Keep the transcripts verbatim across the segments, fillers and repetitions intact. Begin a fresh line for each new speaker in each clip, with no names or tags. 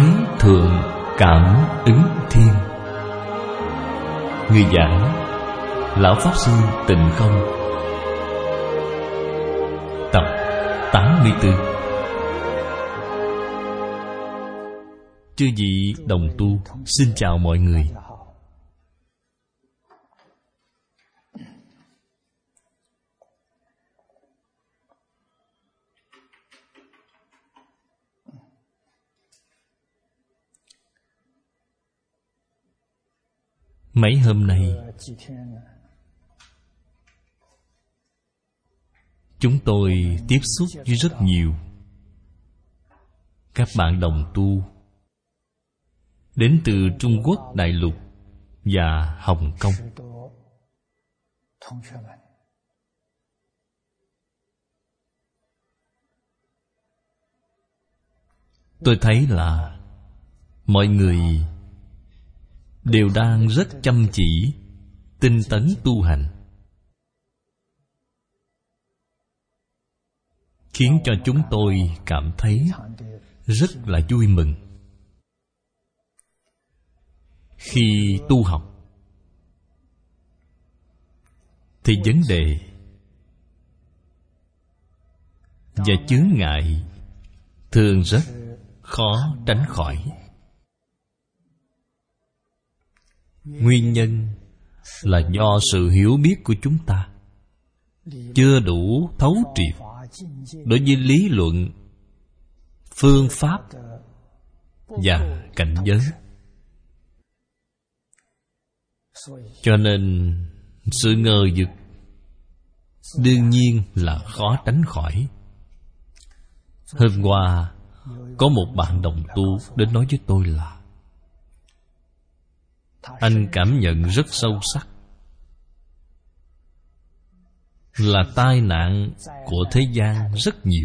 Thượng Cảm Ứng Thiên. Người giảng Lão Pháp Sư Tịnh Không. Tập tám mươi tư. Chư vị đồng tu, xin chào mọi người. Mấy hôm nay chúng tôi tiếp xúc với rất nhiều các bạn đồng tu đến từ Trung Quốc đại lục và Hồng Kông. Tôi thấy là mọi người đều đang rất chăm chỉ, tinh tấn tu hành, khiến cho chúng tôi cảm thấy rất là vui mừng. Khi tu học thì vấn đề và chướng ngại thường rất khó tránh khỏi. Nguyên nhân là do sự hiểu biết của chúng ta chưa đủ thấu triệt đối với lý luận, phương pháp và cảnh giới. Cho nên sự ngờ vực đương nhiên là khó tránh khỏi. Hôm qua có một bạn đồng tu đến nói với tôi là anh cảm nhận rất sâu sắc là tai nạn của thế gian rất nhiều,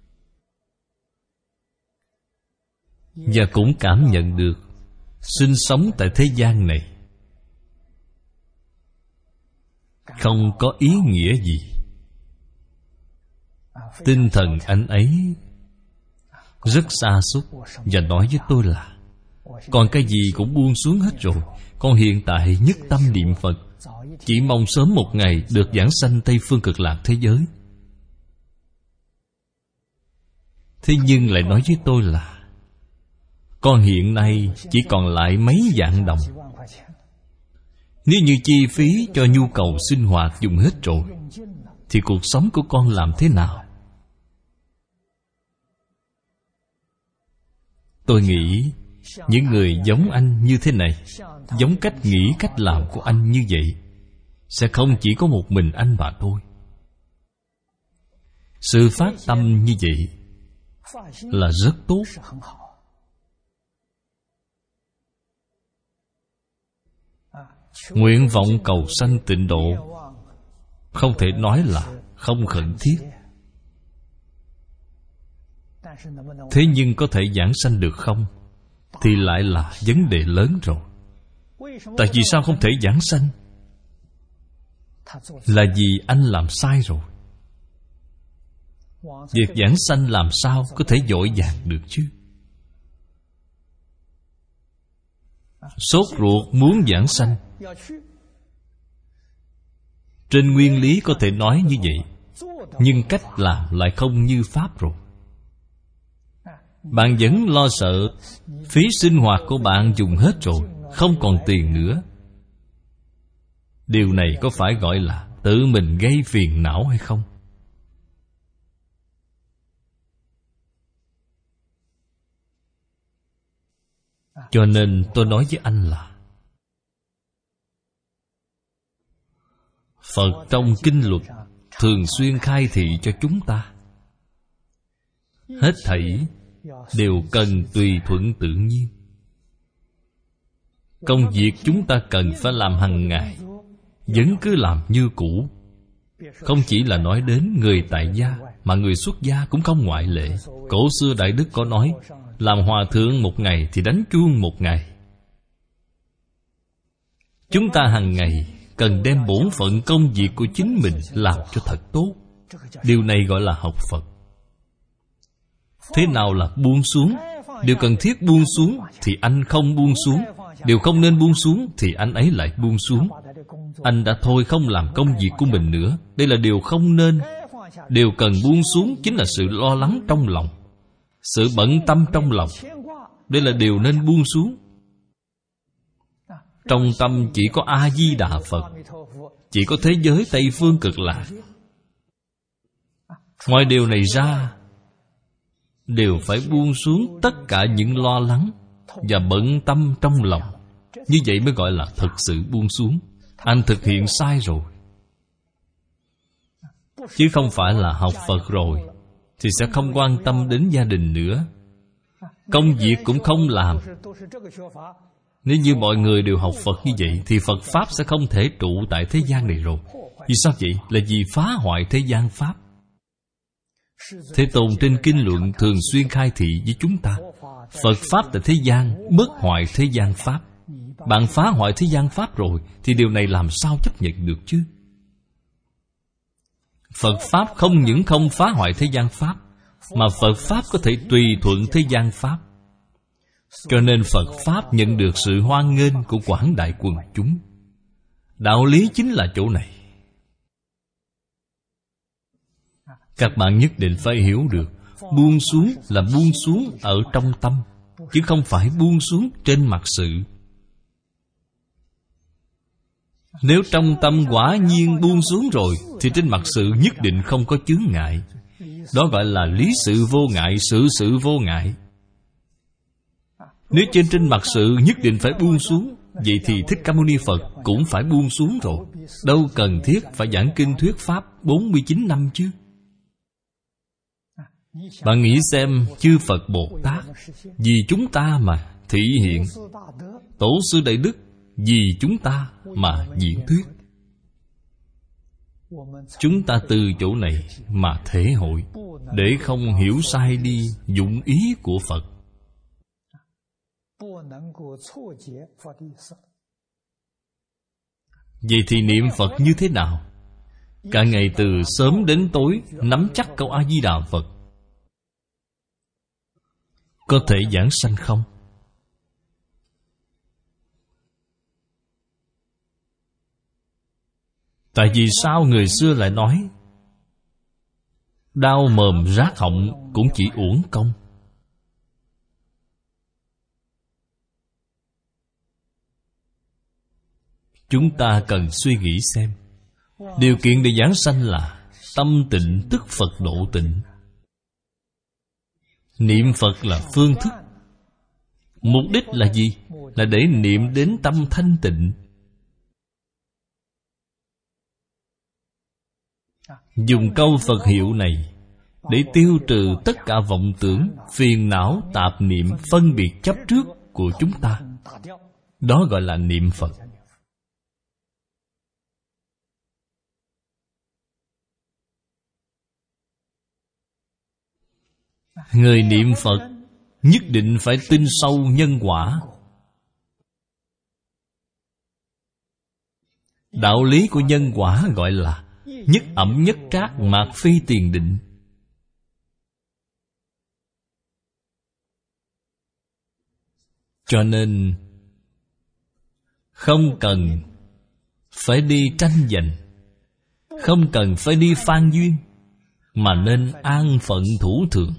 và cũng cảm nhận được sinh sống tại thế gian này không có ý nghĩa gì. Tinh thần anh ấy rất sa sút và nói với tôi là còn cái gì cũng buông xuống hết rồi, con hiện tại nhất tâm niệm Phật, chỉ mong sớm một ngày được giảng sanh Tây Phương Cực Lạc thế giới. Thế nhưng lại nói với tôi là con hiện nay chỉ còn lại mấy vạn đồng. Nếu như chi phí cho nhu cầu sinh hoạt dùng hết rồi thì cuộc sống của con làm thế nào? Tôi nghĩ những người giống anh như thế này, giống cách nghĩ cách làm của anh như vậy, sẽ không chỉ có một mình anh mà thôi. Sự phát tâm như vậy là rất tốt. Nguyện vọng cầu sanh tịnh độ không thể nói là không khẩn thiết. Thế nhưng có thể giảng sanh được không thì lại là vấn đề lớn rồi. Tại vì sao không thể giảng sanh? Là vì anh làm sai rồi. Việc giảng sanh làm sao có thể vội vàng được chứ? Sốt ruột muốn giảng sanh, trên nguyên lý có thể nói như vậy, nhưng cách làm lại không như pháp rồi. Bạn vẫn lo sợ phí sinh hoạt của bạn dùng hết rồi, không còn tiền nữa. Điều này có phải gọi là tự mình gây phiền não hay không? Cho nên tôi nói với anh là Phật trong kinh luật thường xuyên khai thị cho chúng ta, hết thảy đều cần tùy thuận tự nhiên. Công việc chúng ta cần phải làm hàng ngày vẫn cứ làm như cũ. Không chỉ là nói đến người tại gia, mà người xuất gia cũng không ngoại lệ. Cổ xưa Đại Đức có nói, làm hòa thượng một ngày thì đánh chuông một ngày. Chúng ta hàng ngày cần đem bổn phận công việc của chính mình làm cho thật tốt. Điều này gọi là học Phật. Thế nào là buông xuống? Điều cần thiết buông xuống thì anh không buông xuống. Điều không nên buông xuống thì anh ấy lại buông xuống. Anh đã thôi không làm công việc của mình nữa. Đây là điều không nên. Điều cần buông xuống chính là sự lo lắng trong lòng, sự bận tâm trong lòng. Đây là điều nên buông xuống. Trong tâm chỉ có A-di-đà Phật, chỉ có thế giới Tây Phương Cực Lạc. Ngoài điều này ra, đều phải buông xuống tất cả những lo lắng và bận tâm trong lòng. Như vậy mới gọi là thực sự buông xuống. Anh thực hiện sai rồi. Chứ không phải là học Phật rồi thì sẽ không quan tâm đến gia đình nữa, công việc cũng không làm. Nếu như mọi người đều học Phật như vậy thì Phật Pháp sẽ không thể trụ tại thế gian này rồi. Vì sao vậy? Là vì phá hoại thế gian Pháp. Thế Tôn trên kinh luận thường xuyên khai thị với chúng ta, Phật Pháp tại thế gian bất hoại thế gian Pháp. Bạn phá hoại thế gian Pháp rồi thì điều này làm sao chấp nhận được chứ? Phật Pháp không những không phá hoại thế gian Pháp, mà Phật Pháp có thể tùy thuận thế gian Pháp. Cho nên Phật Pháp nhận được sự hoan nghênh của quảng đại quần chúng. Đạo lý chính là chỗ này. Các bạn nhất định phải hiểu được, buông xuống là buông xuống ở trong tâm, chứ không phải buông xuống trên mặt sự. Nếu trong tâm quả nhiên buông xuống rồi thì trên mặt sự nhất định không có chướng ngại. Đó gọi là lý sự vô ngại, sự sự vô ngại. Nếu trên trên mặt sự nhất định phải buông xuống, vậy thì Thích Ca Mâu Ni Phật cũng phải buông xuống rồi. Đâu cần thiết phải giảng kinh thuyết Pháp bốn mươi chín năm chứ. Bạn nghĩ xem, chư Phật Bồ Tát vì chúng ta mà thị hiện, Tổ sư Đại Đức vì chúng ta mà diễn thuyết. Chúng ta từ chỗ này mà thể hội, để không hiểu sai đi dụng ý của Phật. Vậy thì niệm Phật như thế nào? Cả ngày từ sớm đến tối nắm chắc câu A-di-đà Phật. Có thể giảng sanh không? Tại vì sao người xưa lại nói đau mồm rát họng cũng chỉ uổng công? Chúng ta cần suy nghĩ xem, điều kiện để giảng sanh là tâm tịnh tức Phật độ tịnh. Niệm Phật là phương thức. Mục đích là gì? Là để niệm đến tâm thanh tịnh. Dùng câu Phật hiệu này để tiêu trừ tất cả vọng tưởng, phiền não, tạp niệm, phân biệt chấp trước của chúng ta. Đó gọi là niệm Phật. Người niệm Phật nhất định phải tin sâu nhân quả. Đạo lý của nhân quả gọi là nhất ẩm nhất trác mạt phi tiền định. Cho nên không cần phải đi tranh giành, không cần phải đi phan duyên, mà nên an phận thủ thường.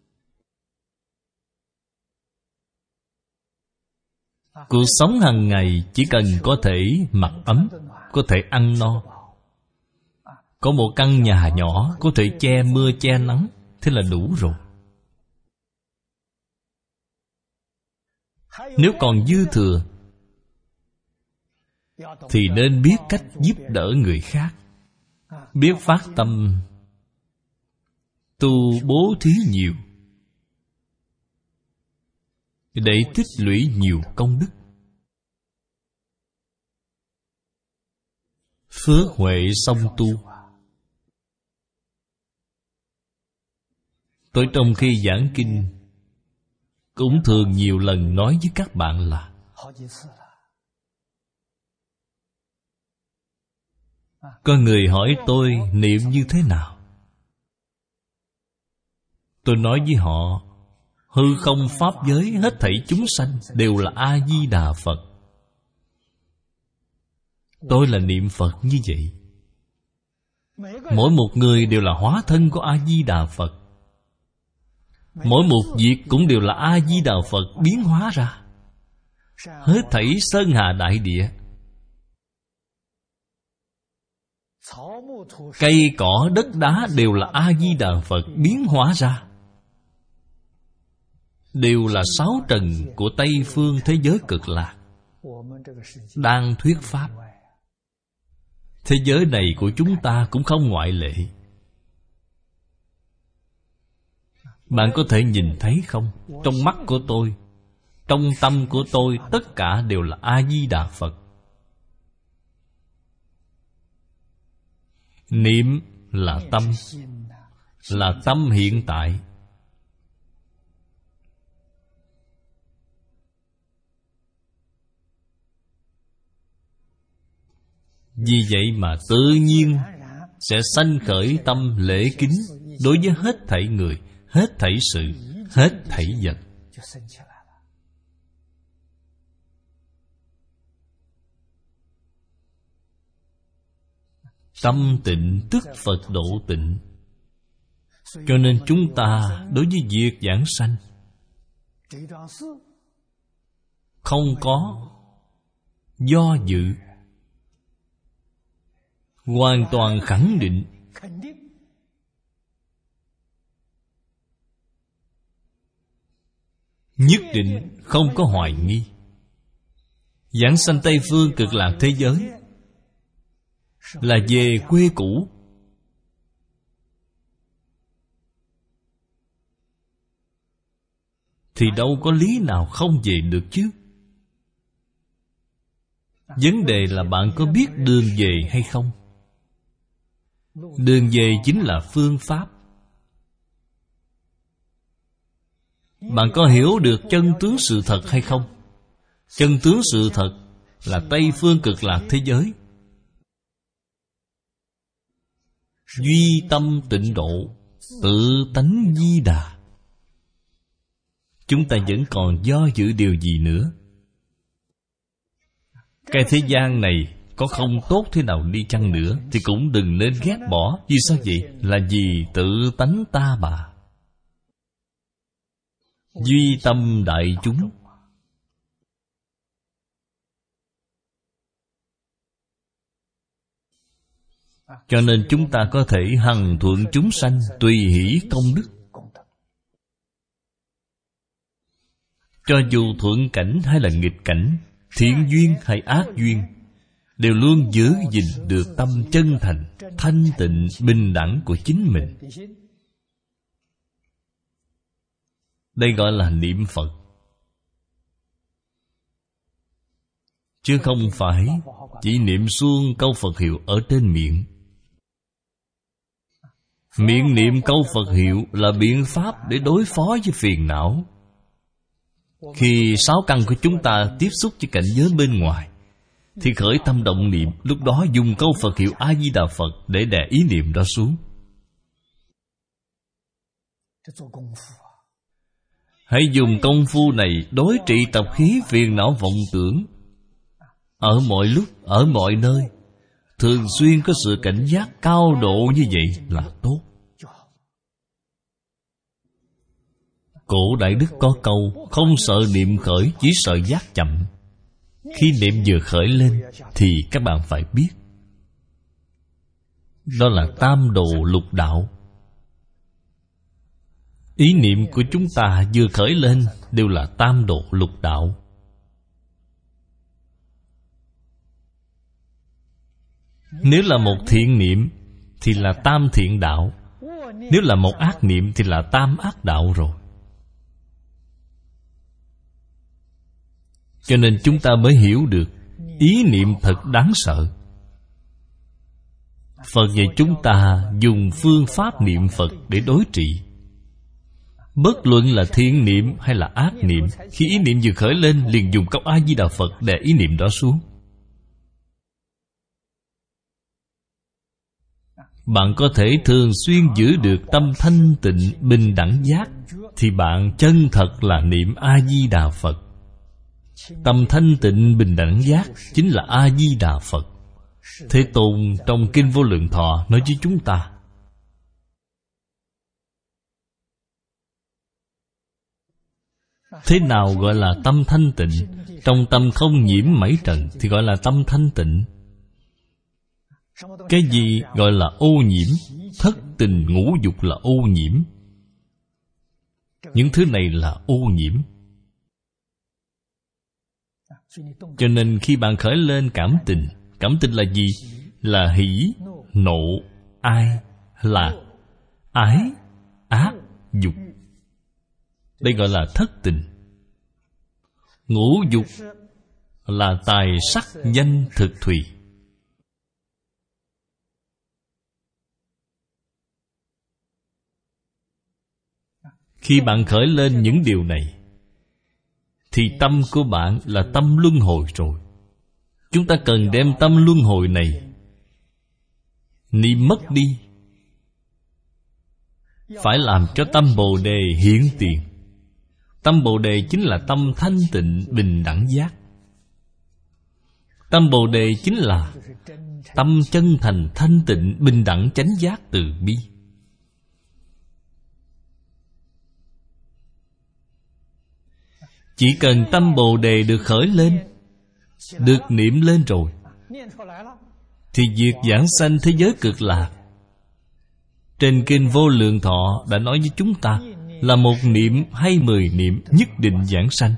Cuộc sống hàng ngày chỉ cần có thể mặc ấm, có thể ăn no, có một căn nhà nhỏ có thể che mưa che nắng, thế là đủ rồi. Nếu còn dư thừa thì nên biết cách giúp đỡ người khác, biết phát tâm tu bố thí nhiều để tích lũy nhiều công đức. Phước huệ song tu. Tôi trong khi giảng kinh cũng thường nhiều lần nói với các bạn là có người hỏi tôi niệm như thế nào. Tôi nói với họ, hư không pháp giới, hết thảy chúng sanh đều là A-di-đà Phật. Tôi là niệm Phật như vậy. Mỗi một người đều là hóa thân của A-di-đà Phật. Mỗi một việc cũng đều là A-di-đà Phật biến hóa ra. Hết thảy sơn hà đại địa, cây cỏ đất đá đều là A-di-đà Phật biến hóa ra. Đều là sáu trần của Tây phương thế giới cực lạc đang thuyết pháp. Thế giới này của chúng ta cũng không ngoại lệ. Bạn có thể nhìn thấy không? Trong mắt của tôi, trong tâm của tôi, tất cả đều là A-di-đà Phật. Niệm là tâm, là tâm hiện tại. Vì vậy mà tự nhiên sẽ sanh khởi tâm lễ kính đối với hết thảy người, hết thảy sự, hết thảy vật. Tâm tịnh tức Phật độ tịnh. Cho nên chúng ta đối với việc giảng sanh không có do dự, hoàn toàn khẳng định. Nhất định không có hoài nghi. Giảng sanh Tây phương cực lạc thế giới là về quê cũ. Thì đâu có lý nào không về được chứ. Vấn đề là bạn có biết đường về hay không? Đường về chính là phương pháp. Bạn có hiểu được chân tướng sự thật hay không? Chân tướng sự thật là Tây phương cực lạc thế giới. Duy tâm tịnh độ, tự tánh di đà. Chúng ta vẫn còn do dự điều gì nữa? Cái thế gian này có không tốt thế nào đi chăng nữa thì cũng đừng nên ghét bỏ. Vì sao vậy? Là vì tự tánh ta bà. Duy tâm đại chúng. Cho nên chúng ta có thể hằng thuận chúng sanh, tùy hỷ công đức. Cho dù thuận cảnh hay là nghịch cảnh, thiện duyên hay ác duyên, đều luôn giữ gìn được tâm chân thành, thanh tịnh, bình đẳng của chính mình. Đây gọi là niệm Phật. Chứ không phải chỉ niệm suông câu Phật hiệu ở trên miệng. Miệng niệm câu Phật hiệu là biện pháp để đối phó với phiền não. Khi sáu căn của chúng ta tiếp xúc với cảnh giới bên ngoài thì khởi tâm động niệm, lúc đó dùng câu Phật hiệu A-di-đà Phật để đè ý niệm đó xuống. Hãy dùng công phu này đối trị tập khí phiền não vọng tưởng. Ở mọi lúc, ở mọi nơi, thường xuyên có sự cảnh giác cao độ như vậy là tốt. Cổ Đại Đức có câu: không sợ niệm khởi, chỉ sợ giác chậm. Khi niệm vừa khởi lên thì các bạn phải biết, đó là tam đồ lục đạo. Ý niệm của chúng ta vừa khởi lên đều là tam độ lục đạo. Nếu là một thiện niệm thì là tam thiện đạo. Nếu là một ác niệm thì là tam ác đạo rồi. Cho nên chúng ta mới hiểu được ý niệm thật đáng sợ. Phật dạy chúng ta dùng phương pháp niệm Phật để đối trị. Bất luận là thiện niệm hay là ác niệm, khi ý niệm vừa khởi lên liền dùng câu A-di-đà Phật để ý niệm đó xuống. bạn có thể thường xuyên giữ được tâm thanh tịnh bình đẳng giác, thì bạn chân thật là niệm A-di-đà Phật. Tâm thanh tịnh bình đẳng giác chính là A-di-đà Phật. Thế Tôn trong Kinh Vô Lượng Thọ nói với chúng ta, thế nào gọi là tâm thanh tịnh? Trong tâm không nhiễm mảy trần thì gọi là tâm thanh tịnh. Cái gì gọi là ô nhiễm? Thất tình ngũ dục là ô nhiễm. Những thứ này là ô nhiễm. Cho nên khi bạn khởi lên cảm tình, cảm tình là gì? Là hỷ, nộ, ai, là ái, ác, dục. Đây gọi là thất tình. Ngũ dục là tài sắc danh thực thùy. Khi bạn khởi lên những điều này, thì tâm của bạn là tâm luân hồi rồi. Chúng ta cần đem tâm luân hồi này niệm mất đi, phải làm cho tâm Bồ Đề hiển tiền. Tâm Bồ Đề chính là tâm thanh tịnh bình đẳng giác. Tâm Bồ Đề chính là tâm chân thành thanh tịnh bình đẳng chánh giác từ bi. Chỉ cần tâm Bồ Đề được khởi lên, được niệm lên rồi, thì việc giảng sanh thế giới cực lạc trên Kinh Vô Lượng Thọ đã nói với chúng ta là một niệm hay mười niệm nhất định giảng sanh.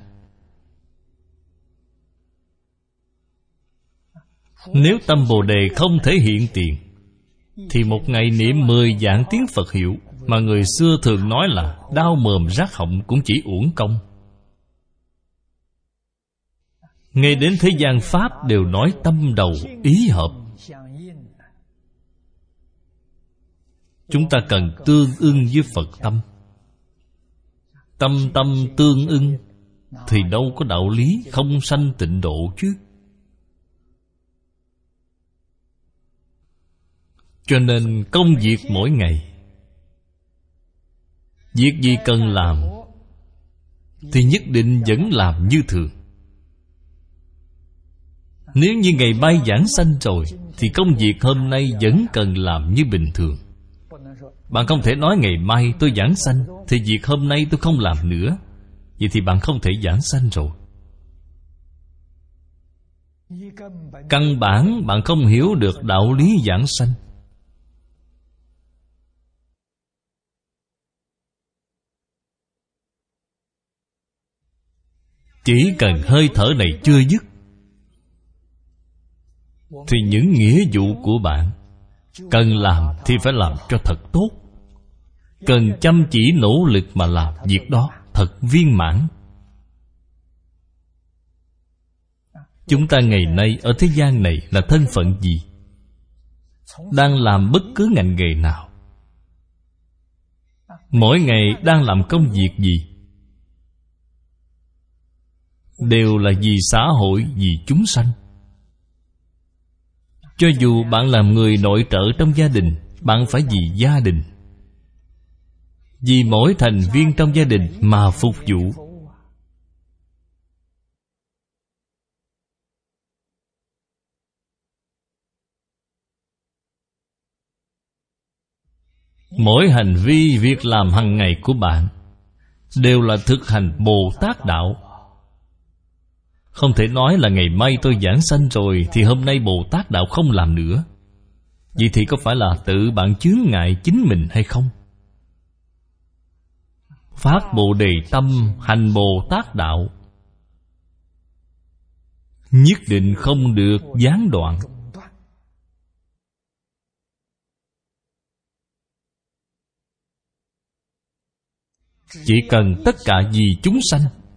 Nếu tâm Bồ Đề không thể hiện tiền, thì một ngày niệm mười vạn tiếng Phật hiệu, mà người xưa thường nói là đau mồm rát họng, cũng chỉ uổng công. Ngay đến thế gian Pháp đều nói tâm đầu ý hợp. Chúng ta cần tương ưng với Phật tâm. Tâm tâm tương ưng thì đâu có đạo lý không sanh tịnh độ chứ. Cho nên công việc mỗi ngày, việc gì cần làm thì nhất định vẫn làm như thường. Nếu như ngày mai giảng sanh rồi, thì công việc hôm nay vẫn cần làm như bình thường. Bạn không thể nói ngày mai tôi giảng sanh, thì việc hôm nay tôi không làm nữa. Vậy thì bạn không thể giảng sanh rồi. Căn bản bạn không hiểu được đạo lý giảng sanh. Chỉ cần hơi thở này chưa dứt, thì những nghĩa vụ của bạn cần làm thì phải làm cho thật tốt. Cần chăm chỉ nỗ lực mà làm việc đó thật viên mãn. Chúng ta ngày nay ở thế gian này là thân phận gì? Đang làm bất cứ ngành nghề nào? Mỗi ngày đang làm công việc gì? Đều là vì xã hội, vì chúng sanh. Cho dù bạn làm người nội trợ trong gia đình, bạn phải vì gia đình, vì mỗi thành viên trong gia đình mà phục vụ. Mỗi hành vi, việc làm hàng ngày của bạn đều là thực hành Bồ Tát Đạo. Không thể nói là ngày mai tôi giảng sanh rồi thì hôm nay Bồ Tát Đạo không làm nữa. Vậy thì có phải là tự bạn chướng ngại chính mình hay không? Phát Bồ Đề tâm, hành Bồ Tát Đạo, nhất định không được gián đoạn. Chỉ cần tất cả vì chúng sanh,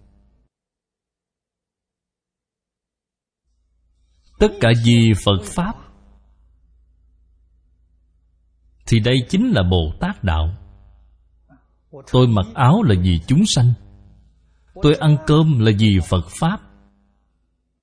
tất cả vì Phật Pháp, thì đây chính là Bồ Tát Đạo. Tôi mặc áo là vì chúng sanh, tôi ăn cơm là vì Phật Pháp,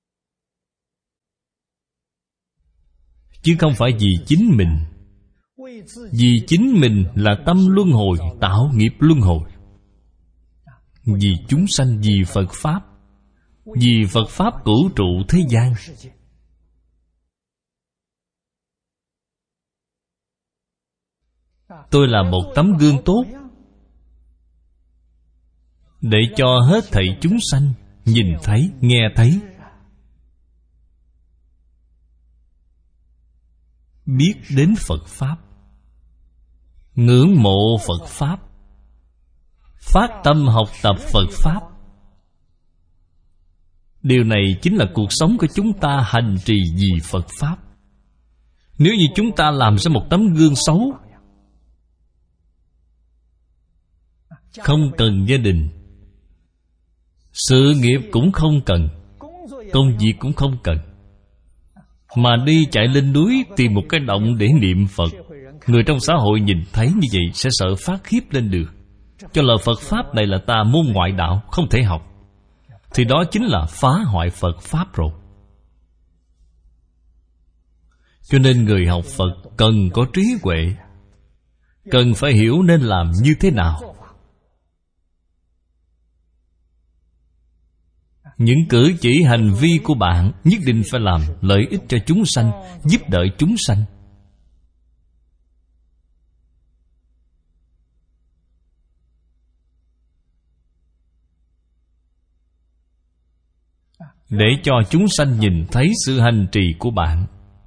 chứ không phải vì chính mình. Vì chính mình là tâm luân hồi, tạo nghiệp luân hồi. Vì chúng sanh, vì Phật Pháp, vì Phật Pháp cửu trụ thế gian. Tôi là một tấm gương tốt để cho hết thảy chúng sanh nhìn thấy, nghe thấy, biết đến Phật Pháp, ngưỡng mộ Phật Pháp, phát tâm học tập Phật Pháp. Điều này chính là cuộc sống của chúng ta hành trì vì Phật Pháp. Nếu như chúng ta làm ra một tấm gương xấu, không cần gia đình, sự nghiệp cũng không cần, công việc cũng không cần, mà đi chạy lên núi tìm một cái động để niệm Phật, người trong xã hội nhìn thấy như vậy sẽ sợ phát khiếp lên được, cho là Phật Pháp này là tà môn ngoại đạo, không thể học, thì đó chính là phá hoại Phật Pháp rồi. Cho nên người học Phật cần có trí huệ, cần phải hiểu nên làm như thế nào. Những cử chỉ hành vi của bạn nhất định phải làm lợi ích cho chúng sanh, giúp đỡ chúng sanh. Để cho chúng sanh nhìn thấy sự hành trì của bạn,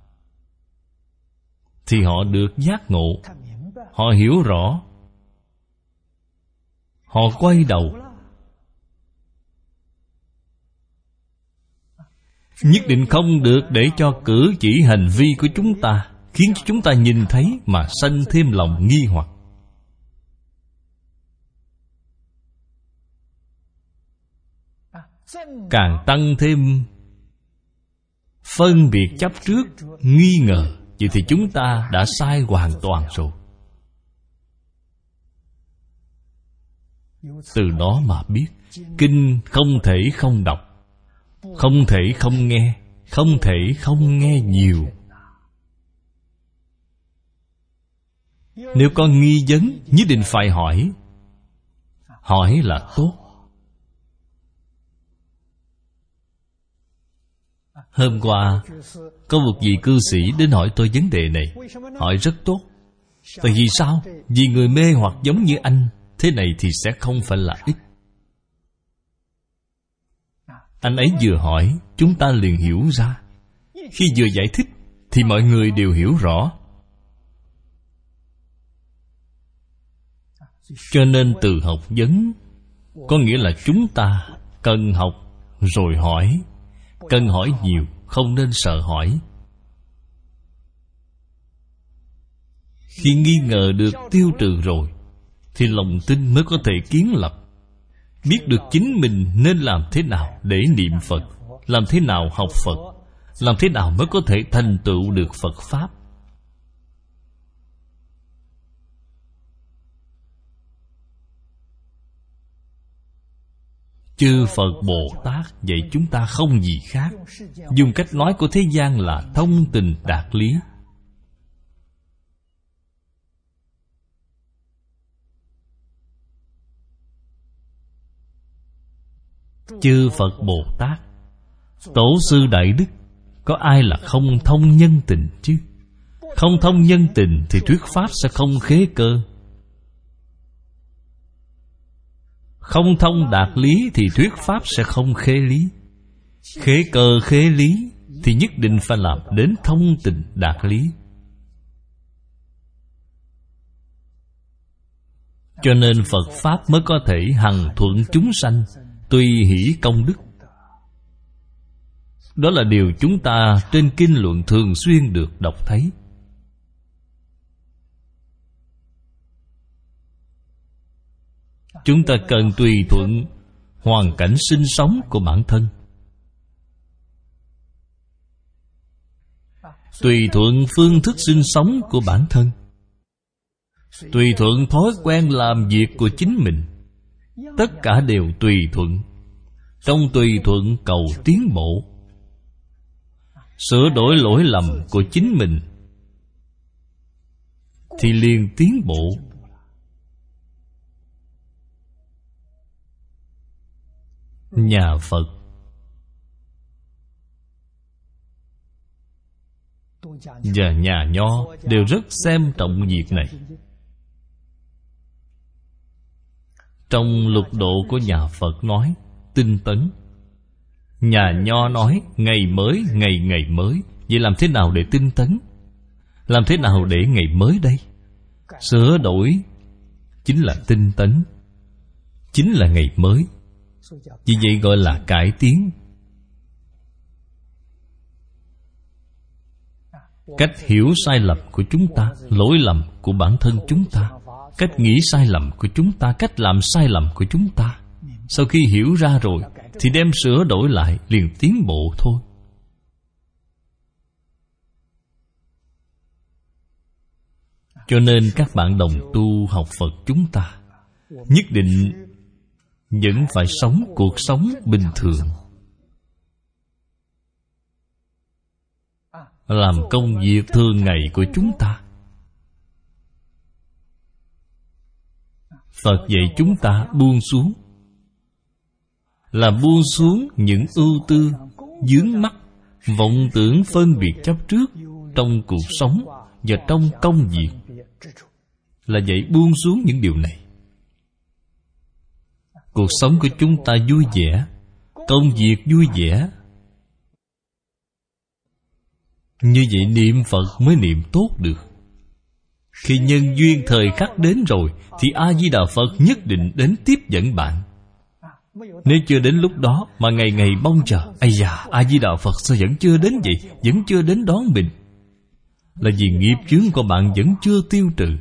thì họ được giác ngộ, họ hiểu rõ, họ quay đầu. Nhất định không được để cho cử chỉ hành vi của chúng ta khiến cho chúng ta nhìn thấy mà sanh thêm lòng nghi hoặc. Càng tăng thêm phân biệt chấp trước, nghi ngờ, vậy thì chúng ta đã sai hoàn toàn rồi. Từ đó mà biết kinh không thể không đọc, không thể không nghe, không thể không nghe nhiều. Nếu có nghi vấn, nhất định phải hỏi. Hỏi là tốt. Hôm qua có một vị cư sĩ đến hỏi tôi vấn đề này. Hỏi rất tốt. Tại vì sao? Vì người mê hoặc giống như anh, thế này thì sẽ không phải là ít. Anh ấy vừa hỏi, chúng ta liền hiểu ra. Khi vừa giải thích thì mọi người đều hiểu rõ. Cho nên từ học vấn có nghĩa là chúng ta cần học rồi hỏi. Cần hỏi nhiều, không nên sợ hỏi. Khi nghi ngờ được tiêu trừ rồi thì lòng tin mới có thể kiến lập. Biết được chính mình nên làm thế nào để niệm Phật, làm thế nào học Phật, làm thế nào mới có thể thành tựu được Phật Pháp. Chư Phật Bồ Tát dạy chúng ta không gì khác. Dùng cách nói của thế gian là thông tình đạt lý. Chư Phật Bồ Tát, Tổ sư Đại Đức, có ai là không thông nhân tình chứ? Không thông nhân tình thì thuyết Pháp sẽ không khế cơ. Không thông đạt lý thì thuyết Pháp sẽ không khế lý. Khế cơ khế lý thì nhất định phải làm đến thông tình đạt lý. Cho nên Phật Pháp mới có thể hằng thuận chúng sanh, tùy hỷ công đức. Đó là điều chúng ta trên kinh luận thường xuyên được đọc thấy. Chúng ta cần tùy thuận hoàn cảnh sinh sống của bản thân, tùy thuận phương thức sinh sống của bản thân, tùy thuận thói quen làm việc của chính mình. Tất cả đều tùy thuận. Trong tùy thuận cầu tiến bộ, sửa đổi lỗi lầm của chính mình, thì liền tiến bộ. Nhà Phật và nhà Nho đều rất xem trọng việc này. Trong lục độ của nhà Phật nói tinh tấn, nhà Nho nói ngày mới, ngày ngày mới. Vậy làm thế nào để tinh tấn? Làm thế nào để ngày mới đây? Sửa đổi chính là tinh tấn, chính là ngày mới. Vì vậy gọi là cải tiến. Cách hiểu sai lầm của chúng ta, lỗi lầm của bản thân chúng ta, cách nghĩ sai lầm của chúng ta, cách làm sai lầm của chúng ta, sau khi hiểu ra rồi thì đem sửa đổi lại, liền tiến bộ thôi. Cho nên các bạn đồng tu học Phật chúng ta nhất định vẫn phải sống cuộc sống bình thường, làm công việc thường ngày của chúng ta. Phật dạy chúng ta buông xuống, là buông xuống những ưu tư, vướng mắc, vọng tưởng phân biệt chấp trước trong cuộc sống và trong công việc, là dạy buông xuống những điều này. Cuộc sống của chúng ta vui vẻ, công việc vui vẻ. Như vậy niệm Phật mới niệm tốt được. Khi nhân duyên thời khắc đến rồi thì A-di-đà Phật nhất định đến tiếp dẫn bạn. Nếu chưa đến lúc đó mà ngày ngày mong chờ, ây da, A-di-đà Phật sao vẫn chưa đến vậy, vẫn chưa đến đón mình, là vì nghiệp chướng của bạn vẫn chưa tiêu trừ.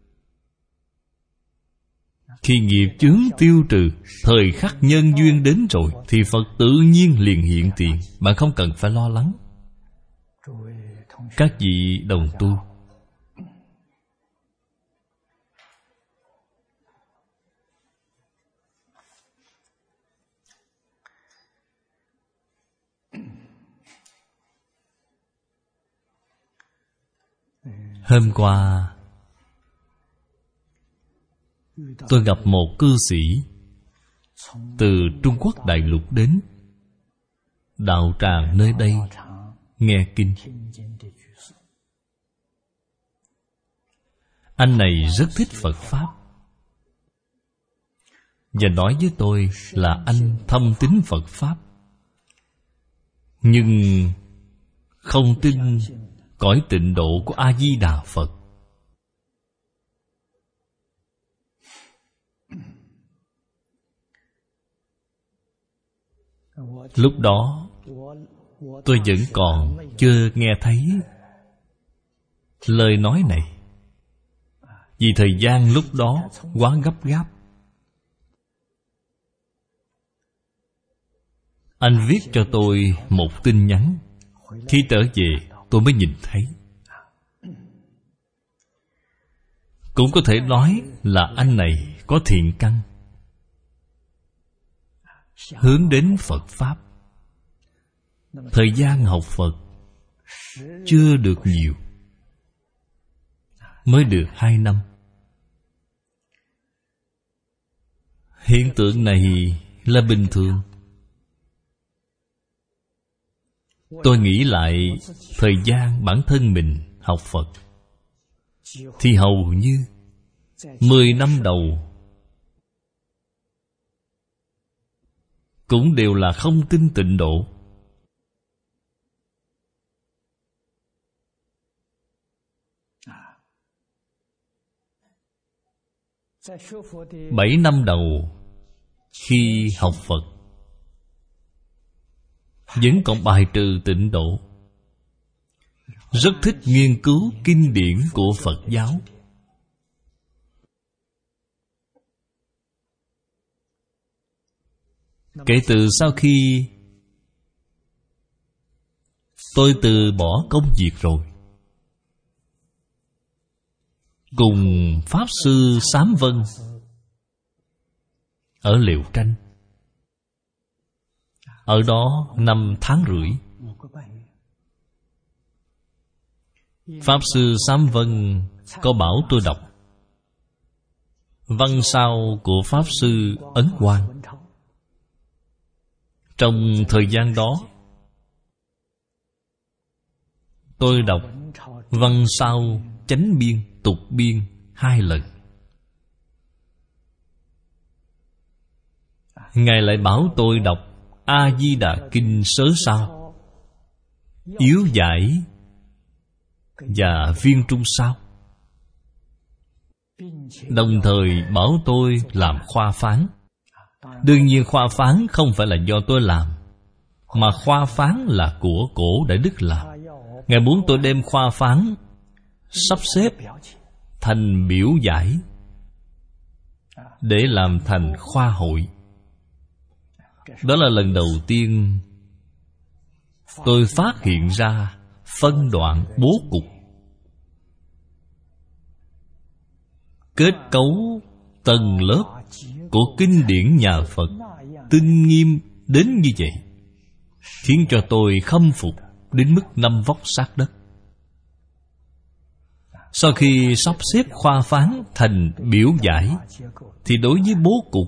Khi nghiệp chướng tiêu trừ, thời khắc nhân duyên đến rồi thì Phật tự nhiên liền hiện tiền, bạn không cần phải lo lắng. Các vị đồng tu, hôm qua tôi gặp một cư sĩ từ Trung Quốc đại lục đến đạo tràng nơi đây nghe kinh. Anh này rất thích Phật Pháp và nói với tôi là anh thâm tín Phật Pháp, nhưng không tin cõi tịnh độ của A-di-đà Phật. Lúc đó tôi vẫn còn chưa nghe thấy lời nói này, vì thời gian lúc đó quá gấp gáp. Anh viết cho tôi một tin nhắn, khi trở về tôi mới nhìn thấy. Cũng có thể nói là anh này có thiện căn, hướng đến Phật Pháp. Thời gian học Phật chưa được nhiều, mới được hai năm. Hiện tượng này là bình thường. Tôi nghĩ lại thời gian bản thân mình học Phật thì hầu như mười năm đầu cũng đều là không tin tịnh độ. Bảy năm đầu khi học Phật vẫn còn bài trừ tịnh độ, rất thích nghiên cứu kinh điển của Phật giáo. Kể từ sau khi tôi từ bỏ công việc rồi, cùng Pháp Sư Sám Vân ở Liễu Tranh, ở đó năm tháng rưỡi. Pháp Sư Sám Vân có bảo tôi đọc văn sao của Pháp Sư Ấn Quang. Trong thời gian đó, tôi đọc văn sao chánh biên, tục biên hai lần. Ngài lại bảo tôi đọc A Di Đà Kinh sớ sao, yếu giải và viên trung sao. Đồng thời bảo tôi làm khoa phán. Đương nhiên khoa phán không phải là do tôi làm, mà khoa phán là của Cổ Đại Đức làm. Ngài muốn tôi đem khoa phán sắp xếp thành biểu giải để làm thành khoa hội. Đó là lần đầu tiên tôi phát hiện ra phân đoạn bố cục, kết cấu tầng lớp của kinh điển nhà Phật tinh nghiêm đến như vậy, khiến cho tôi khâm phục đến mức năm vóc sát đất. Sau khi sắp xếp khoa phán thành biểu giải, thì đối với bố cục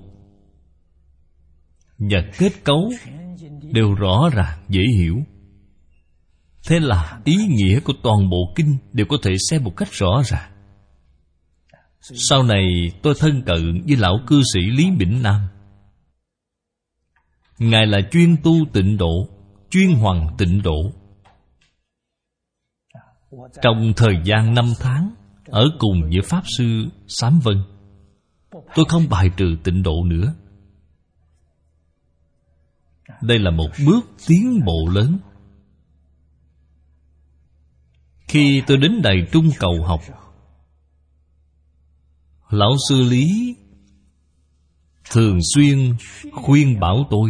và kết cấu đều rõ ràng dễ hiểu. Thế là ý nghĩa của toàn bộ kinh đều có thể xem một cách rõ ràng. Sau này tôi thân cận với lão cư sĩ Lý Bỉnh Nam. Ngài là chuyên tu tịnh độ, chuyên hoằng tịnh độ. Trong thời gian năm tháng ở cùng với Pháp Sư Sám Vân, tôi không bài trừ tịnh độ nữa. Đây là một bước tiến bộ lớn. Khi tôi đến Đài Trung cầu học, lão sư Lý thường xuyên khuyên bảo tôi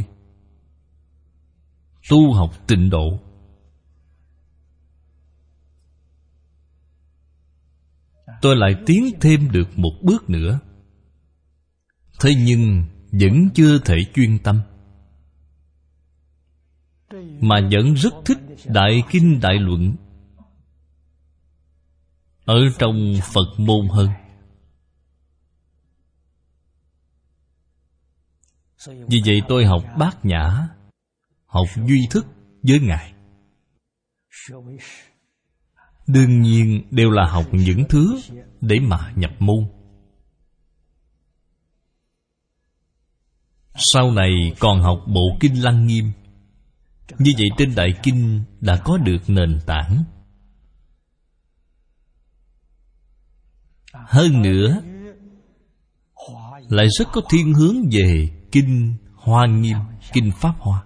tu học tịnh độ. Tôi lại tiến thêm được một bước nữa. Thế nhưng vẫn chưa thể chuyên tâm, mà vẫn rất thích Đại Kinh Đại Luận ở trong Phật môn hơn. Vì vậy tôi học Bát Nhã, học Duy Thức với Ngài. Đương nhiên đều là học những thứ để mà nhập môn. Sau này còn học bộ Kinh Lăng Nghiêm. Như vậy trên Đại Kinh đã có được nền tảng. Hơn nữa lại rất có thiên hướng về Kinh Hoa Nghiêm, Kinh Pháp Hoa.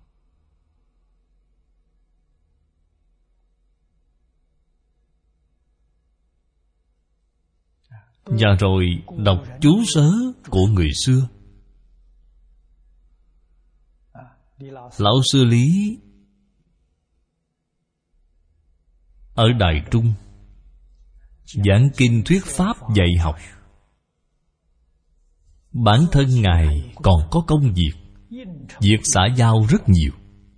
Và rồi đọc chú sớ của người xưa. Lão sư Lý ở Đài Trung giảng kinh thuyết pháp dạy học. Bản thân Ngài còn có công việc, việc xã giao rất nhiều.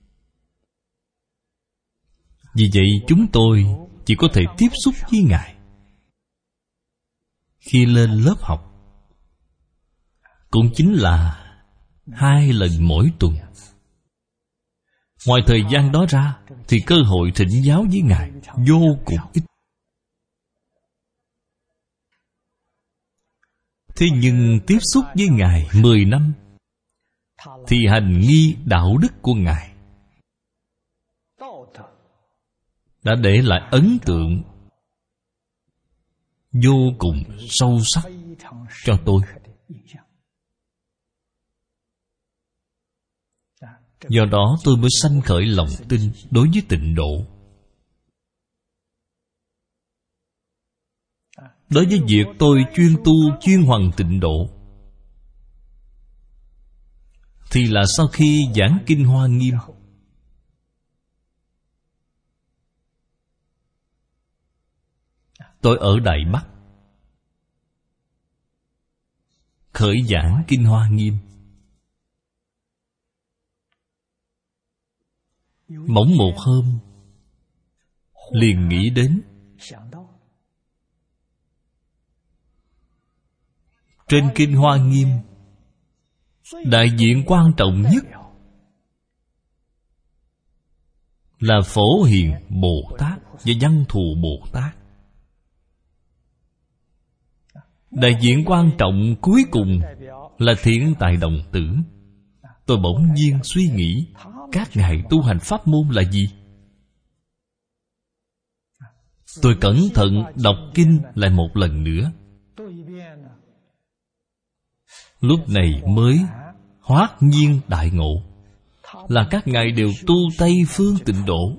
Vì vậy chúng tôi chỉ có thể tiếp xúc với Ngài khi lên lớp học, cũng chính là hai lần mỗi tuần. Ngoài thời gian đó ra thì cơ hội thỉnh giáo với Ngài vô cùng ít. Thế nhưng tiếp xúc với Ngài mười năm thì hành nghi đạo đức của Ngài đã để lại ấn tượng vô cùng sâu sắc cho tôi. Do đó tôi mới sanh khởi lòng tin đối với tịnh độ. Đối với việc tôi chuyên tu chuyên hoằng tịnh độ, thì là sau khi giảng Kinh Hoa Nghiêm, tôi ở Đài Bắc khởi giảng Kinh Hoa Nghiêm. Bỗng một hôm liền nghĩ đến Trên Kinh Hoa Nghiêm, đại diện quan trọng nhất là Phổ Hiền Bồ Tát và Văn Thù Bồ Tát. Đại diện quan trọng cuối cùng là Thiện Tài Đồng Tử. Tôi bỗng nhiên suy nghĩ, các ngài tu hành pháp môn là gì? Tôi cẩn thận đọc kinh lại một lần nữa. Lúc này mới hoát nhiên đại ngộ, là các ngài đều tu Tây Phương Tịnh Độ,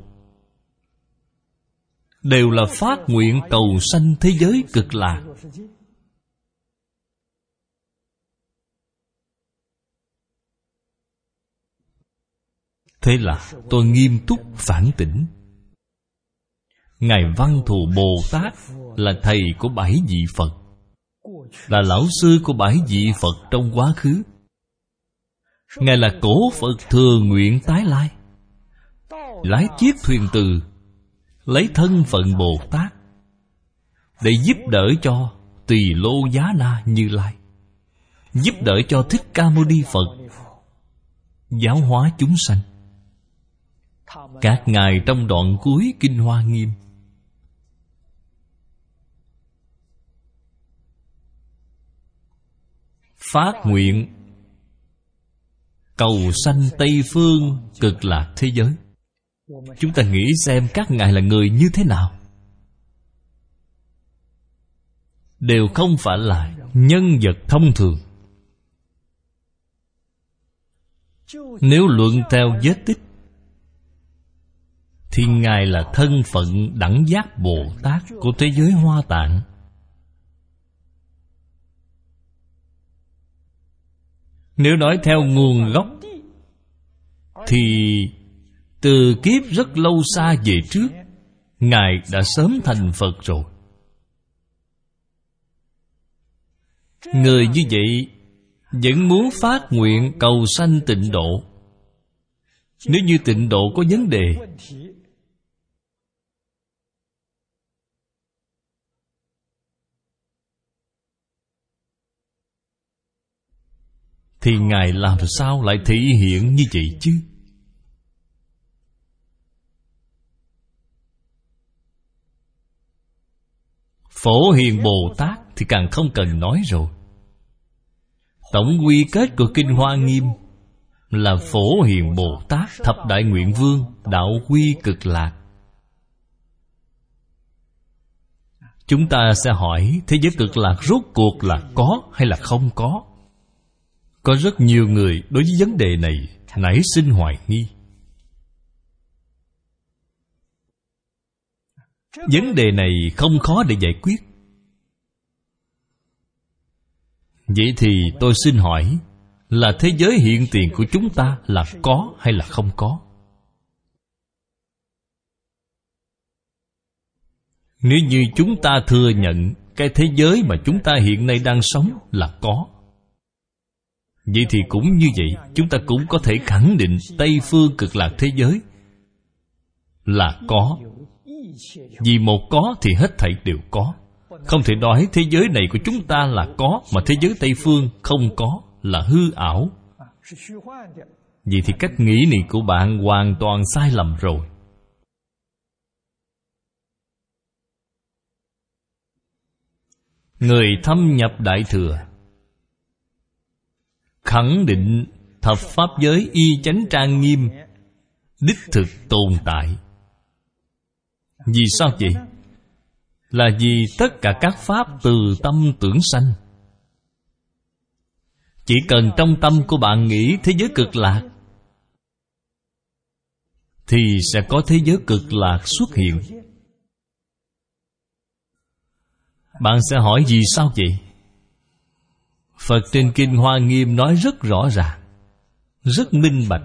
đều là phát nguyện cầu sanh thế giới cực lạc. Thế là tôi nghiêm túc phản tỉnh. Ngài Văn Thù Bồ Tát là thầy của bảy vị Phật, là lão sư của bảy vị Phật trong quá khứ. Ngài là cổ Phật thừa nguyện tái lai, lái chiếc thuyền từ, lấy thân phận Bồ Tát để giúp đỡ cho Tỳ Lô Giá Na Như Lai, giúp đỡ cho Thích Ca Mâu Ni Phật giáo hóa chúng sanh. Các ngài trong đoạn cuối Kinh Hoa Nghiêm phát nguyện cầu sanh Tây Phương cực lạc thế giới. Chúng ta nghĩ xem các ngài là người như thế nào? Đều không phải là nhân vật thông thường. Nếu luận theo vết tích thì ngài là thân phận đẳng giác Bồ Tát của thế giới Hoa Tạng. Nếu nói theo nguồn gốc thì từ kiếp rất lâu xa về trước, ngài đã sớm thành Phật rồi. Người như vậy vẫn muốn phát nguyện cầu sanh tịnh độ. Nếu như tịnh độ có vấn đề, thì ngài làm sao lại thể hiện như vậy chứ? Phổ Hiền Bồ Tát thì càng không cần nói rồi. Tổng quy kết của Kinh Hoa Nghiêm là Phổ Hiền Bồ Tát thập đại nguyện vương đạo quy cực lạc. Chúng ta sẽ hỏi thế giới cực lạc rốt cuộc là có hay là không có? Có rất nhiều người đối với vấn đề này nảy sinh hoài nghi. Vấn đề này không khó để giải quyết. Vậy thì tôi xin hỏi, là thế giới hiện tiền của chúng ta là có hay là không có? Nếu như chúng ta thừa nhận cái thế giới mà chúng ta hiện nay đang sống là có, vậy thì cũng như vậy, chúng ta cũng có thể khẳng định Tây Phương cực lạc thế giới là có. Vì một có thì hết thảy đều có. Không thể nói thế giới này của chúng ta là có, mà thế giới Tây Phương không có, là hư ảo. Vậy thì cách nghĩ này của bạn hoàn toàn sai lầm rồi. Người thâm nhập Đại Thừa khẳng định thập pháp giới y chánh trang nghiêm đích thực tồn tại. Vì sao vậy? Là vì tất cả các pháp từ tâm tưởng sanh. Chỉ cần trong tâm của bạn nghĩ thế giới cực lạc thì sẽ có thế giới cực lạc xuất hiện. Bạn sẽ hỏi vì sao vậy? Phật trên Kinh Hoa Nghiêm nói rất rõ ràng, rất minh bạch.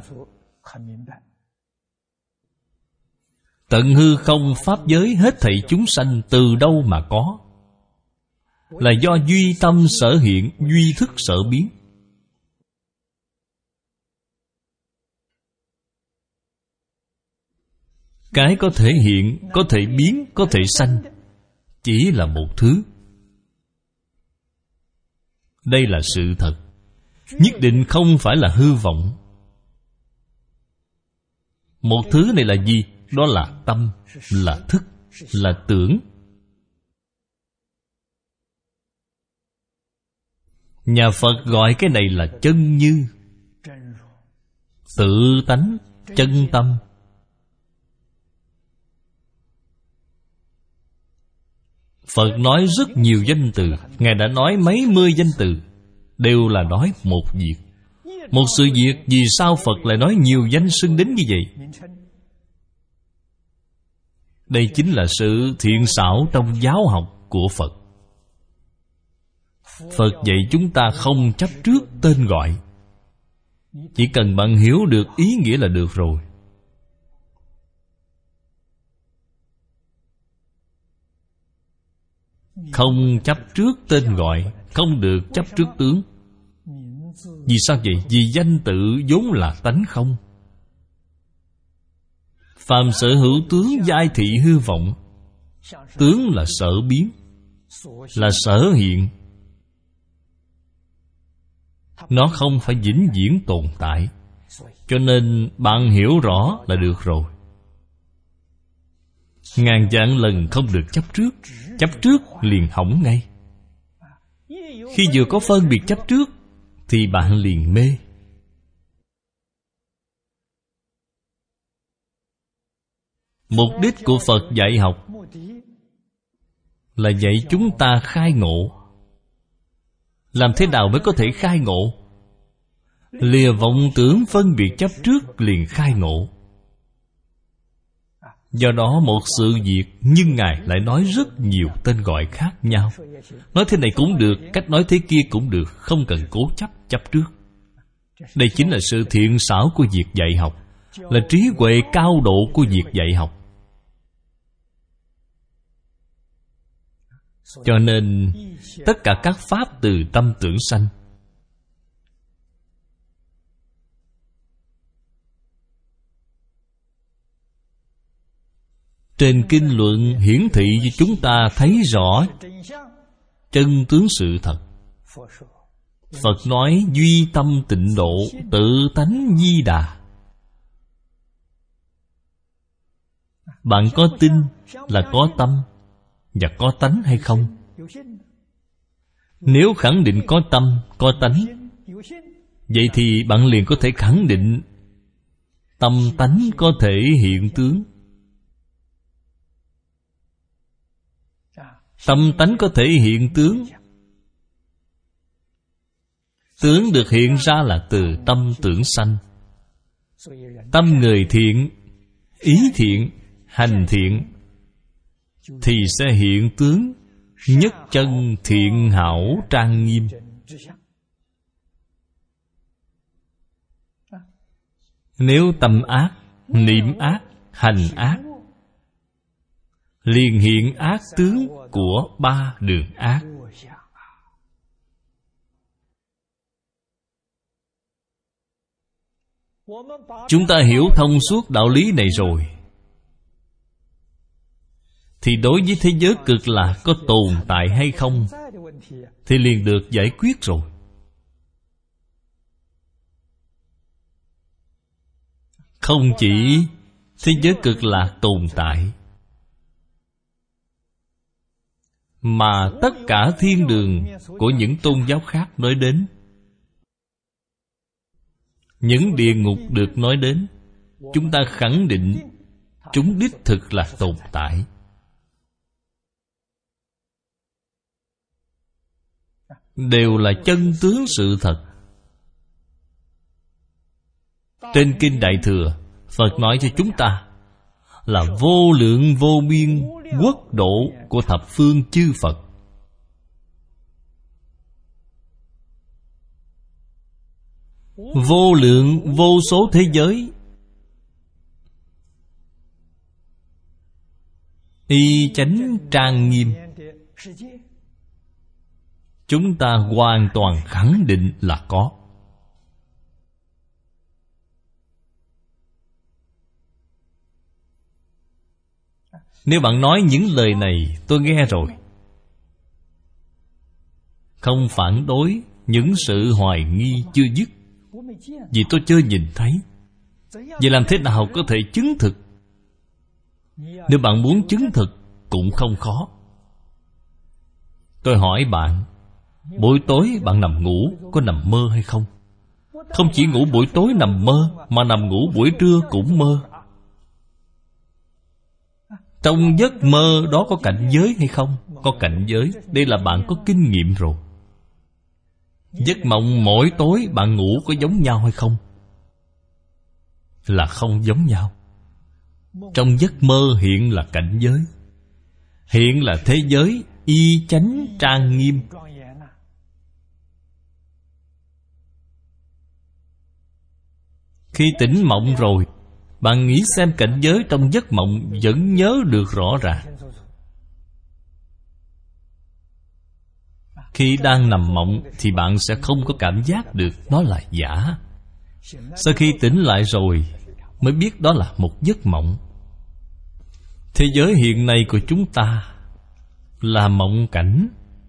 Tận hư không pháp giới hết thảy chúng sanh từ đâu mà có? Là do duy tâm sở hiện, duy thức sở biến. Cái có thể hiện, có thể biến, có thể sanh chỉ là một thứ. Đây là sự thật, nhất định không phải là hư vọng. Một thứ này là gì? Đó là tâm, là thức, là tưởng. Nhà Phật gọi cái này là chân như, tự tánh, chân tâm. Phật nói rất nhiều danh từ. Ngài đã nói mấy mươi danh từ, đều là nói một việc. Một sự việc, vì sao Phật lại nói nhiều danh xưng đến như vậy? Đây chính là sự thiện xảo trong giáo học của Phật. Phật dạy chúng ta không chấp trước tên gọi. Chỉ cần bạn hiểu được ý nghĩa là được rồi. Không chấp trước tên gọi, không được chấp trước tướng. Vì sao vậy? Vì danh tự vốn là tánh không. Phàm sở hữu tướng giai thị hư vọng. Tướng là sở biến, là sở hiện. Nó không phải vĩnh viễn tồn tại. Cho nên bạn hiểu rõ là được rồi. Ngàn vạn lần không được chấp trước. Chấp trước liền hỏng ngay. Khi vừa có phân biệt chấp trước thì bạn liền mê. Mục đích của Phật dạy học là dạy chúng ta khai ngộ. Làm thế nào mới có thể khai ngộ? Lìa vọng tưởng phân biệt chấp trước liền khai ngộ. Do đó một sự việc, nhưng Ngài lại nói rất nhiều tên gọi khác nhau. Nói thế này cũng được, cách nói thế kia cũng được, không cần cố chấp, chấp trước. Đây chính là sự thiện xảo của việc dạy học, là trí huệ cao độ của việc dạy học. Cho nên tất cả các pháp từ tâm tưởng sanh. Trên kinh luận hiển thị cho chúng ta thấy rõ chân tướng sự thật. Phật nói duy tâm tịnh độ, tự tánh di đà. Bạn có tin là có tâm và có tánh hay không? Nếu khẳng định có tâm, có tánh, vậy thì bạn liền có thể khẳng định tâm tánh có thể hiện tướng. Tâm tánh có thể hiện tướng. Tướng được hiện ra là từ tâm tưởng sanh. Tâm người thiện, ý thiện, hành thiện thì sẽ hiện tướng nhất chân thiện hảo trang nghiêm. Nếu tâm ác, niệm ác, hành ác, liền hiện ác tướng của ba đường ác. Chúng ta hiểu thông suốt đạo lý này rồi thì đối với thế giới cực lạc có tồn tại hay không thì liền được giải quyết rồi. Không chỉ thế giới cực lạc tồn tại, mà tất cả thiên đường của những tôn giáo khác nói đến, những địa ngục được nói đến, chúng ta khẳng định chúng đích thực là tồn tại. Đều là chân tướng sự thật. Trên Kinh Đại Thừa, Phật nói cho chúng ta là vô lượng vô biên quốc độ của thập phương chư Phật. Vô lượng vô số thế giới, y chánh trang nghiêm, chúng ta hoàn toàn khẳng định là có. Nếu bạn nói những lời này tôi nghe rồi, không phản đối, những sự hoài nghi chưa dứt, vì tôi chưa nhìn thấy. Vậy làm thế nào có thể chứng thực? Nếu bạn muốn chứng thực cũng không khó. Tôi hỏi bạn, buổi tối bạn nằm ngủ có nằm mơ hay không? Không chỉ ngủ buổi tối nằm mơ, mà nằm ngủ buổi trưa cũng mơ. Trong giấc mơ đó có cảnh giới hay không? Có cảnh giới. Đây là bạn có kinh nghiệm rồi. Giấc mộng mỗi tối bạn ngủ có giống nhau hay không? Là không giống nhau. Trong giấc mơ hiện là cảnh giới, hiện là thế giới y chánh trang nghiêm. Khi tỉnh mộng rồi, bạn nghĩ xem cảnh giới trong giấc mộng vẫn nhớ được rõ ràng. Khi đang nằm mộng thì bạn sẽ không có cảm giác được nó là giả. Sau khi tỉnh lại rồi mới biết đó là một giấc mộng. Thế giới hiện nay của chúng ta là mộng cảnh.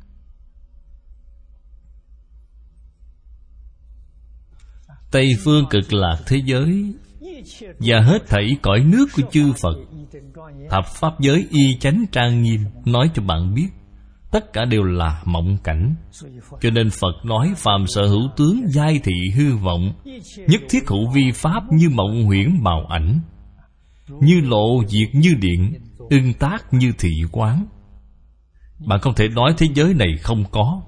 Tây phương cực lạc thế giới và hết thảy cõi nước của chư Phật, thập pháp giới y chánh trang nghiêm, nói cho bạn biết tất cả đều là mộng cảnh. Cho nên Phật nói phàm sở hữu tướng giai thị hư vọng, nhất thiết hữu vi pháp như mộng huyễn bào ảnh, như lộ diệt như điện, ưng tác như thị quán. Bạn không thể nói thế giới này không có.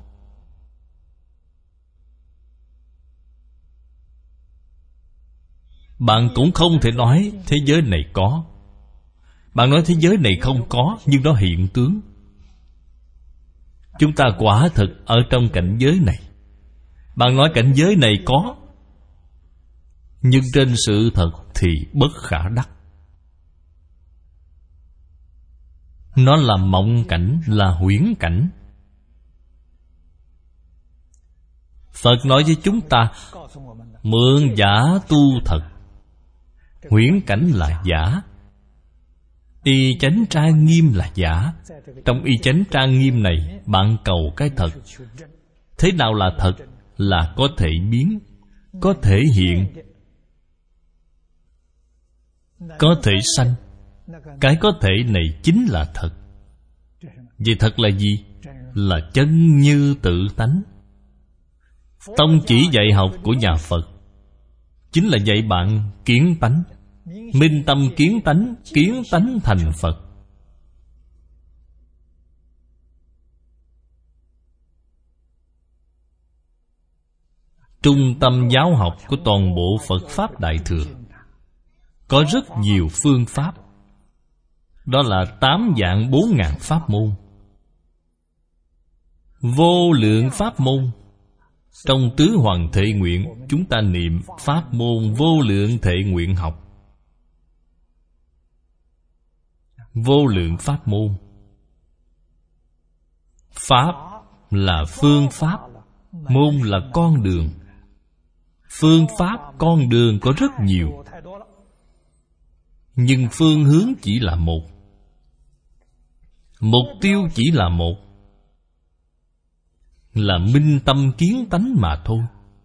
Bạn cũng không thể nói thế giới này có. Bạn nói thế giới này không có, nhưng đó hiện tướng. Chúng ta quả thực ở trong cảnh giới này. Bạn nói cảnh giới này có, nhưng trên sự thật thì bất khả đắc. Nó là mộng cảnh, là huyễn cảnh. Phật nói với chúng ta, mượn giả tu thật. Huyễn cảnh là giả, y chánh trang nghiêm là giả. Trong y chánh trang nghiêm này, bạn cầu cái thật. Thế nào là thật? Là có thể biến, có thể hiện, có thể sanh. Cái có thể này chính là thật. Vậy thật là gì? Là chân như tự tánh. Tông chỉ dạy học của nhà Phật chính là dạy bạn kiến tánh. Minh tâm kiến tánh, kiến tánh thành Phật. Trung tâm giáo học của toàn bộ Phật Pháp Đại Thừa có rất nhiều phương pháp. Đó là tám vạn bốn ngàn pháp môn, vô lượng pháp môn. Trong tứ hoàng thệ nguyện, chúng ta niệm pháp môn vô lượng thệ nguyện học. Vô lượng pháp môn. Pháp là phương pháp, môn là con đường. Phương pháp, con đường có rất nhiều, nhưng phương hướng chỉ là một, mục tiêu chỉ là một, là minh tâm kiến tánh mà thôi.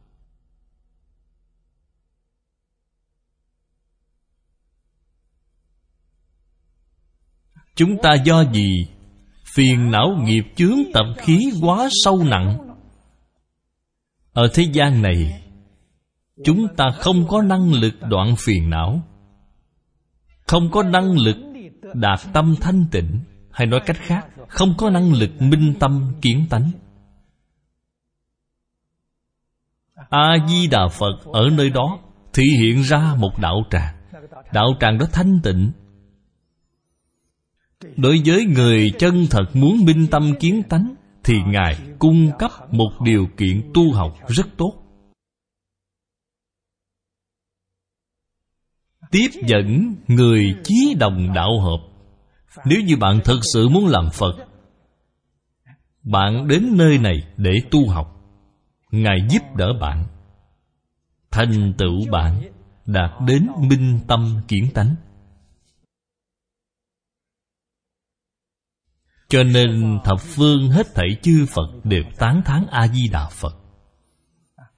Chúng ta do gì? Phiền não nghiệp chướng tập khí quá sâu nặng. Ở thế gian này, chúng ta không có năng lực đoạn phiền não, không có năng lực đạt tâm thanh tịnh. Hay nói cách khác, không có năng lực minh tâm kiến tánh. A-di-đà Phật ở nơi đó thị hiện ra một đạo tràng. Đạo tràng đó thanh tịnh. Đối với người chân thật muốn minh tâm kiến tánh, thì Ngài cung cấp một điều kiện tu học rất tốt. Tiếp dẫn người chí đồng đạo hợp. Nếu như bạn thật sự muốn làm Phật, bạn đến nơi này để tu học, Ngài giúp đỡ bạn, thành tựu bạn, đạt đến minh tâm kiến tánh. Cho nên thập phương hết thảy chư Phật đều tán thán A-di-đà Phật.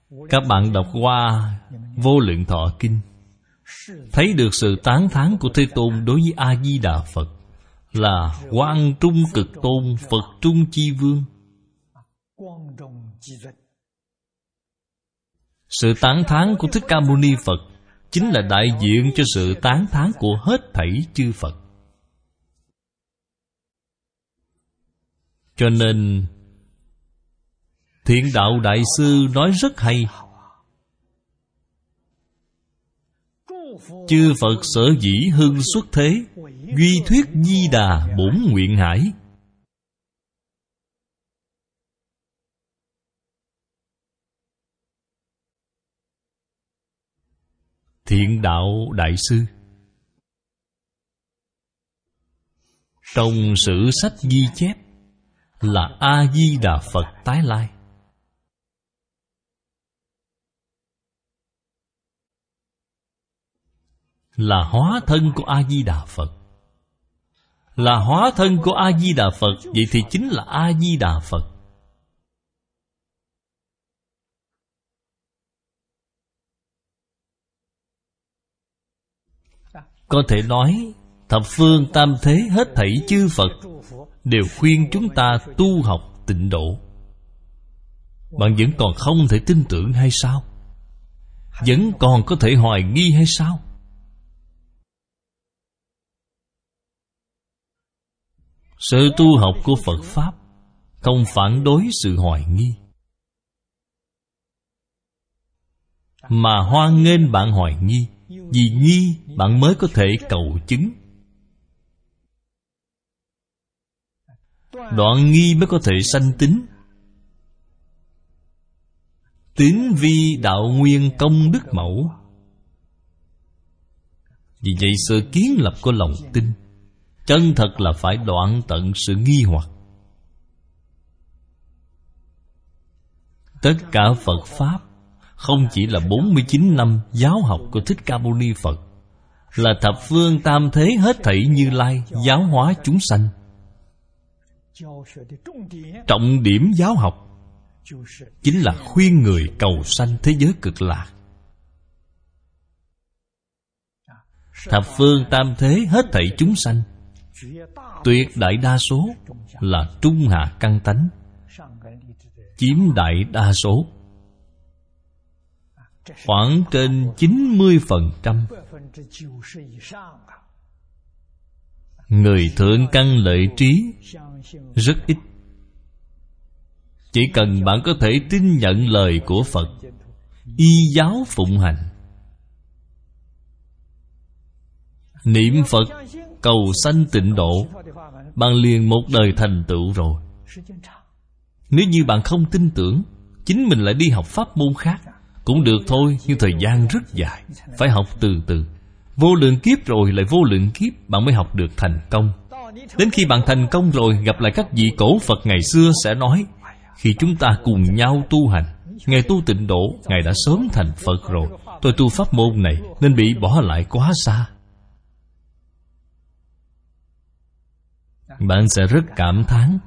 Các bạn đọc qua Vô Lượng Thọ Kinh, thấy được sự tán thán của Thế Tôn đối với A-di-đà Phật là Quang Trung Cực Tôn, Phật Trung Chi Vương. Sự tán thán của Thích Ca Mâu Ni Phật chính là đại diện cho sự tán thán của hết thảy chư Phật. Cho nên Thiện Đạo Đại Sư nói rất hay: chư Phật sở dĩ hưng xuất thế, duy thuyết Di Đà bổn nguyện hải. Thiện Đạo Đại Sư trong sử sách ghi chép là A-di-đà Phật tái lai. Là hóa thân của A-di-đà Phật. Là hóa thân của A-di-đà Phật, vậy thì chính là A-di-đà Phật. Có thể nói thập phương tam thế hết thảy chư Phật đều khuyên chúng ta tu học tịnh độ. Bạn vẫn còn không thể tin tưởng hay sao? Vẫn còn có thể hoài nghi hay sao? Sự tu học của Phật Pháp không phản đối sự hoài nghi, mà hoan nghênh bạn hoài nghi. Vì nghi bạn mới có thể cầu chứng, đoạn nghi mới có thể sanh tín. Tín vi đạo nguyên công đức mẫu. Vì vậy sự kiến lập của lòng tin chân thật là phải đoạn tận sự nghi hoặc. Tất cả Phật Pháp không chỉ là bốn mươi chín năm giáo học của Thích Ca Mâu Ni Phật, là thập phương tam thế hết thảy Như Lai giáo hóa chúng sanh. Trọng điểm giáo học chính là khuyên người cầu sanh thế giới cực lạc. Thập phương tam thế hết thảy chúng sanh, tuyệt đại đa số là trung hạ căn tánh, chiếm đại đa số, khoảng trên chín mươi phần trăm. Người thượng căn lợi trí rất ít. Chỉ cần bạn có thể tin nhận lời của Phật, y giáo phụng hành, niệm Phật cầu sanh tịnh độ, bạn liền một đời thành tựu rồi. Nếu như bạn không tin tưởng, chính mình lại đi học pháp môn khác cũng được thôi, nhưng thời gian rất dài, phải học từ từ. Vô lượng kiếp rồi lại vô lượng kiếp, bạn mới học được thành công. Đến khi bạn thành công rồi, gặp lại các vị cổ Phật ngày xưa sẽ nói: khi chúng ta cùng nhau tu hành, Ngài tu tịnh độ, Ngài đã sớm thành Phật rồi. Tôi tu pháp môn này nên bị bỏ lại quá xa. Bạn sẽ rất cảm thán,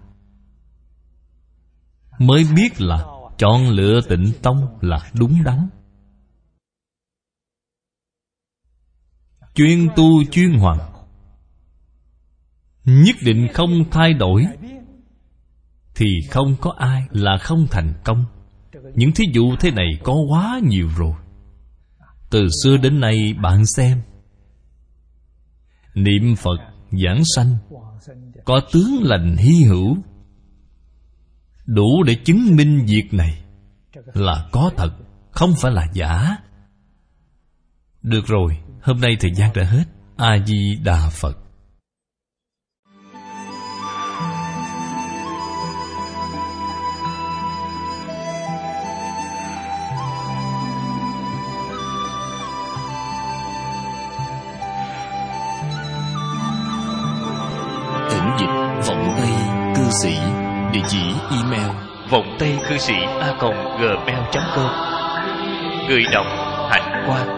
mới biết là chọn lựa Tịnh Tông là đúng đắn. Chuyên tu chuyên hoàn, nhất định không thay đổi, thì không có ai là không thành công. Những thí dụ thế này có quá nhiều rồi. Từ xưa đến nay bạn xem, niệm Phật giảng sanh có tướng lành hy hữu, đủ để chứng minh việc này là có thật, không phải là giả. Được rồi, hôm nay thời gian đã hết. A Di Đà Phật.
Thỉnh dịch Vọng Tây Cư Sĩ. Địa chỉ email vọng tây cư sĩ a còng gmail chấm com. Người đọc Hạnh Quang.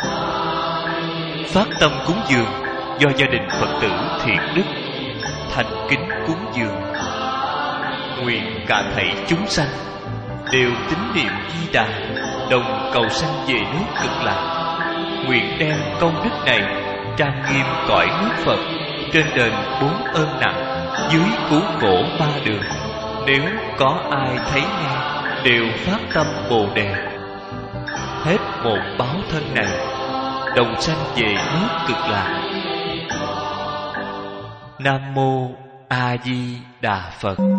Phát tâm cúng dường do gia đình Phật tử Thiện Đức thành kính cúng dường. Nguyện cả thảy chúng sanh đều tín niệm Di Đà, đồng cầu sanh về nước Cực Lạc. Nguyện đem công đức này trang nghiêm cõi nước Phật, trên đền bốn ơn nặng, dưới cứu khổ ba đường. Nếu có ai thấy nghe, đều phát tâm Bồ Đề. Hết một báo thân này, đồng sanh về nước Cực Lạc. Nam mô A Di Đà Phật.